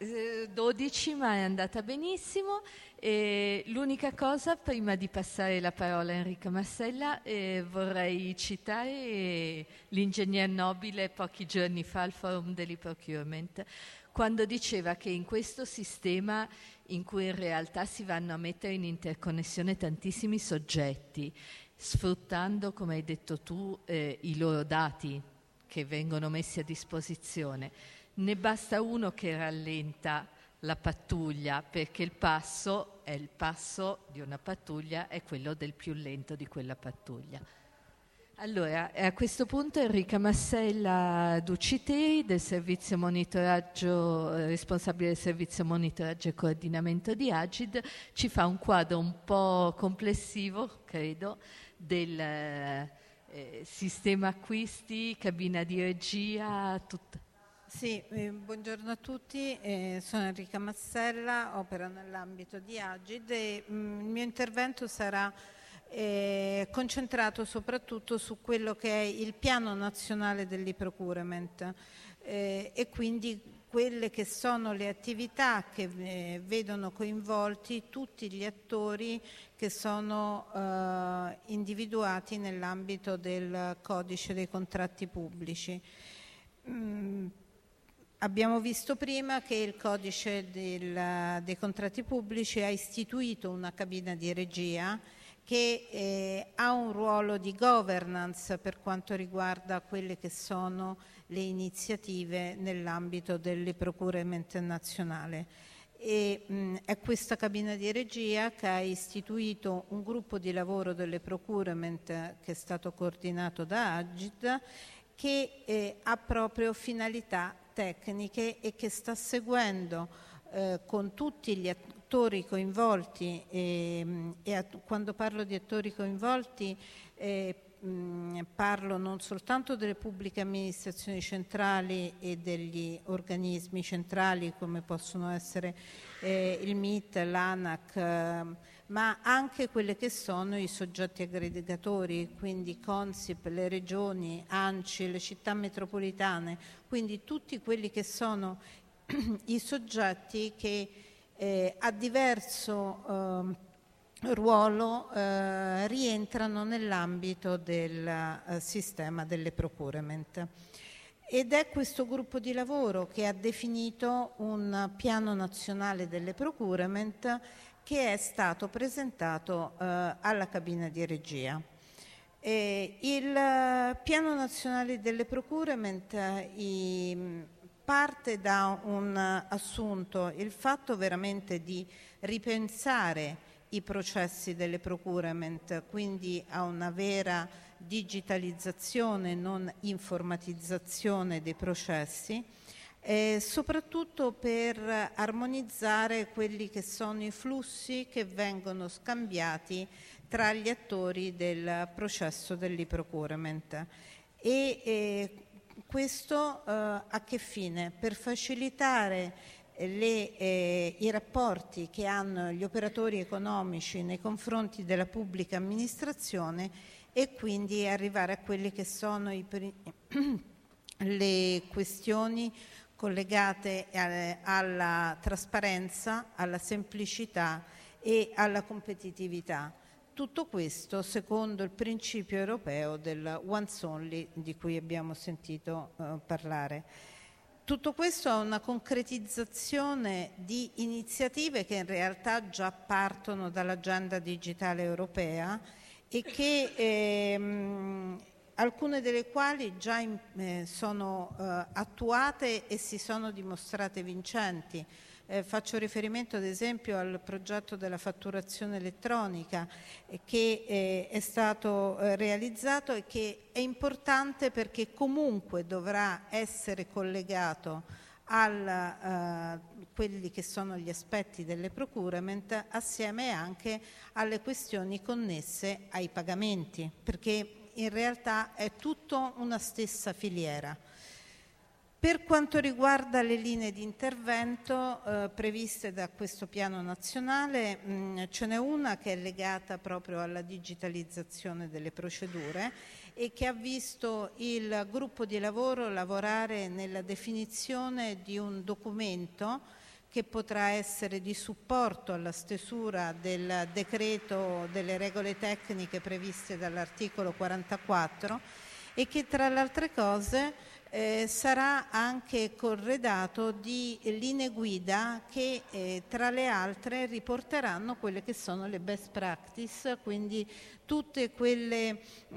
12, ma è andata benissimo. E l'unica cosa, prima di passare la parola a Enrica Massella, vorrei citare l'ingegner Nobile pochi giorni fa al Forum dell'e-procurement, quando diceva che in questo sistema in cui in realtà si vanno a mettere in interconnessione tantissimi soggetti, sfruttando, come hai detto tu, i loro dati che vengono messi a disposizione, ne basta uno che rallenta la pattuglia, perché il passo di una pattuglia è quello del più lento di quella pattuglia. Allora, a questo punto Enrica Massella Ducitei, del servizio monitoraggio, responsabile del servizio monitoraggio e coordinamento di Agid, ci fa un quadro un po' complessivo, credo, del sistema acquisti, cabina di regia, tutto. Sì, buongiorno a tutti, sono Enrica Massella, opero nell'ambito di Agid e il mio intervento sarà concentrato soprattutto su quello che è il piano nazionale dell'e-procurement e quindi quelle che sono le attività che vedono coinvolti tutti gli attori che sono individuati nell'ambito del codice dei contratti pubblici. Abbiamo visto prima che il codice dei contratti pubblici ha istituito una cabina di regia che ha un ruolo di governance per quanto riguarda quelle che sono le iniziative nell'ambito dell'e-procurement nazionale. È questa cabina di regia che ha istituito un gruppo di lavoro dell'e-procurement che è stato coordinato da Agid, che ha proprio finalità tecniche e che sta seguendo con tutti gli attori coinvolti quando parlo di attori coinvolti parlo non soltanto delle pubbliche amministrazioni centrali e degli organismi centrali come possono essere il MIT, l'ANAC, ma anche quelli che sono i soggetti aggregatori, quindi Consip, le regioni, ANCI, le città metropolitane, quindi tutti quelli che sono i soggetti che a diverso ruolo rientrano nell'ambito del sistema dell'e-procurement. Ed è questo gruppo di lavoro che ha definito un piano nazionale dell'e-procurement che è stato presentato alla cabina di regia. Il piano nazionale dell'e-procurement parte da un assunto, il fatto veramente di ripensare i processi dell'e-procurement, quindi a una vera digitalizzazione, non informatizzazione dei processi, soprattutto per armonizzare quelli che sono i flussi che vengono scambiati tra gli attori del processo dell'e-procurement. Questo a che fine? Per facilitare i rapporti che hanno gli operatori economici nei confronti della pubblica amministrazione e quindi arrivare a quelle che sono le questioni collegate alla trasparenza, alla semplicità e alla competitività. Tutto questo secondo il principio europeo del once only di cui abbiamo sentito parlare. Tutto questo è una concretizzazione di iniziative che in realtà già partono dall'agenda digitale europea e che alcune delle quali già sono attuate e si sono dimostrate vincenti. Faccio riferimento ad esempio al progetto della fatturazione elettronica che è stato realizzato e che è importante perché comunque dovrà essere collegato a quelli che sono gli aspetti dell'e-procurement assieme anche alle questioni connesse ai pagamenti, perché in realtà è tutto una stessa filiera. Per quanto riguarda le linee di intervento previste da questo piano nazionale, ce n'è una che è legata proprio alla digitalizzazione delle procedure e che ha visto il gruppo di lavoro lavorare nella definizione di un documento che potrà essere di supporto alla stesura del decreto delle regole tecniche previste dall'articolo 44 e che tra le altre cose sarà anche corredato di linee guida che tra le altre riporteranno quelle che sono le best practice, quindi tutte quelle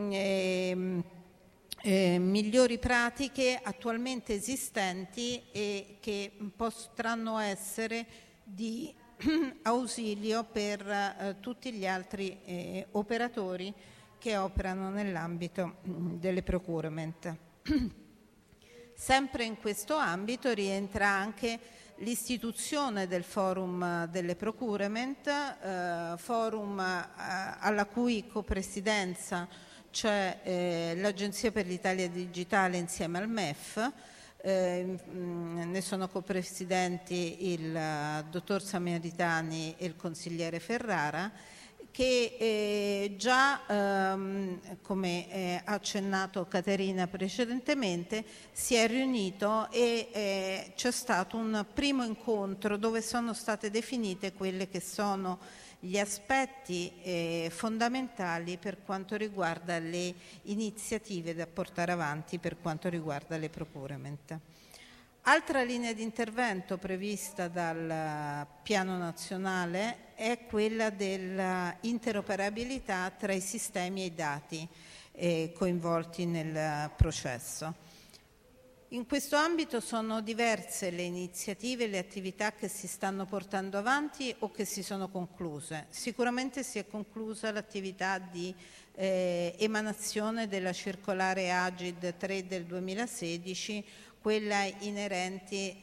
migliori pratiche attualmente esistenti e che potranno essere di ausilio per tutti gli altri operatori che operano nell'ambito delle procurement. Sempre in questo ambito rientra anche l'istituzione del forum delle procurement, forum alla cui copresidenza c'è l'Agenzia per l'Italia Digitale insieme al MEF. Ne sono copresidenti il dottor Samaritani e il consigliere Ferrara, che già, come ha accennato Caterina precedentemente, si è riunito e c'è stato un primo incontro dove sono state definite quelle che sono gli aspetti fondamentali per quanto riguarda le iniziative da portare avanti per quanto riguarda le procurement. Altra linea di intervento prevista dal piano nazionale è quella dell'interoperabilità tra i sistemi e i dati coinvolti nel processo. In questo ambito sono diverse le iniziative e le attività che si stanno portando avanti o che si sono concluse. Sicuramente si è conclusa l'attività di emanazione della circolare Agid 3 del 2016, quella inerente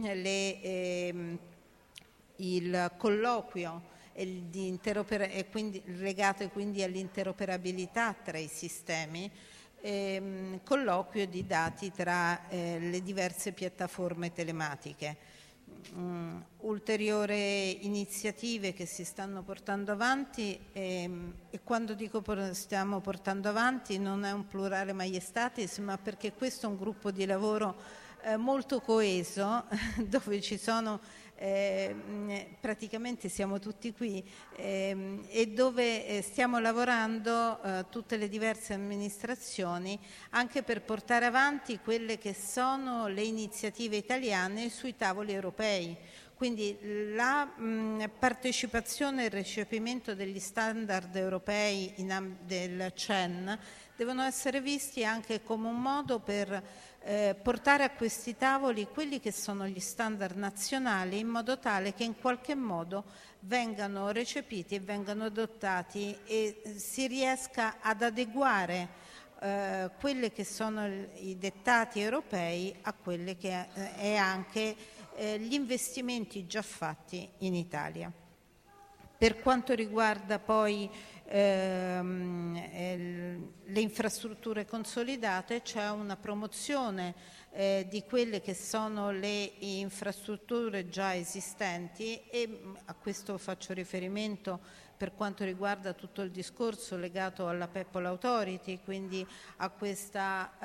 il colloquio e quindi legate quindi all'interoperabilità tra i sistemi, colloquio di dati tra le diverse piattaforme telematiche. Ulteriori iniziative che si stanno portando avanti e quando dico stiamo portando avanti non è un plurale maiestatis, ma perché questo è un gruppo di lavoro molto coeso dove ci sono praticamente siamo tutti qui e dove stiamo lavorando tutte le diverse amministrazioni anche per portare avanti quelle che sono le iniziative italiane sui tavoli europei. Quindi la partecipazione e il recepimento degli standard europei del CEN devono essere visti anche come un modo per portare a questi tavoli quelli che sono gli standard nazionali in modo tale che in qualche modo vengano recepiti e vengano adottati e si riesca ad adeguare quelli che sono i dettati europei a quelli che è anche gli investimenti già fatti in Italia. Per quanto riguarda poi le infrastrutture consolidate, c'è una promozione di quelle che sono le infrastrutture già esistenti e a questo faccio riferimento per quanto riguarda tutto il discorso legato alla People Authority, quindi a questa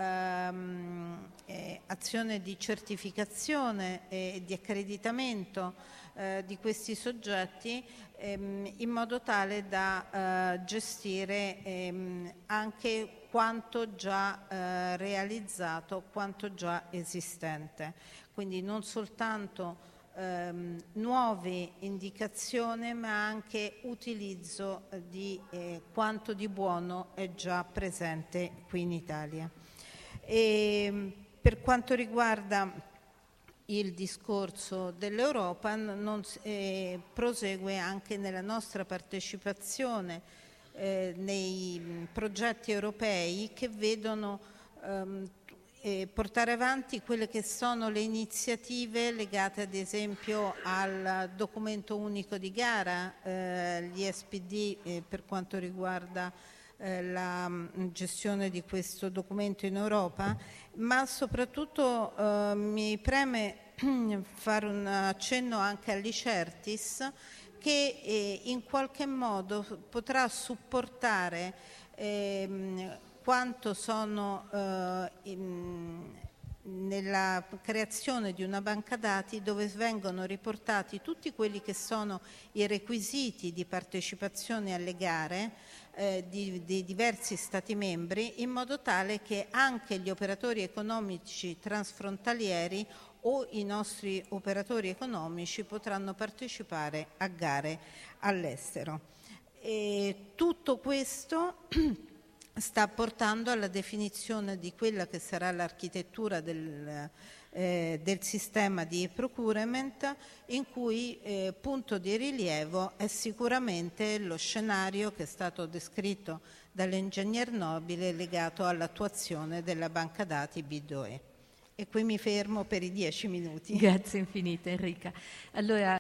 azione di certificazione e di accreditamento di questi soggetti in modo tale da gestire anche quanto già realizzato, quanto già esistente. Quindi non soltanto nuove indicazioni ma anche utilizzo di quanto di buono è già presente qui in Italia. E per quanto riguarda il discorso dell'Europa prosegue anche nella nostra partecipazione nei progetti europei che vedono portare avanti quelle che sono le iniziative legate ad esempio al documento unico di gara, gli SPD per quanto riguarda la gestione di questo documento in Europa, ma soprattutto mi preme fare un accenno anche all'ICERTIS che in qualche modo potrà supportare quanto sono nella creazione di una banca dati dove vengono riportati tutti quelli che sono i requisiti di partecipazione alle gare di diversi Stati membri, in modo tale che anche gli operatori economici transfrontalieri o i nostri operatori economici potranno partecipare a gare all'estero. E tutto questo sta portando alla definizione di quella che sarà l'architettura del sistema di procurement, in cui punto di rilievo è sicuramente lo scenario che è stato descritto dall'ingegner Nobile legato all'attuazione della banca dati BID-UE. E qui mi fermo per i 10 minuti. Grazie infinite Enrica. Allora,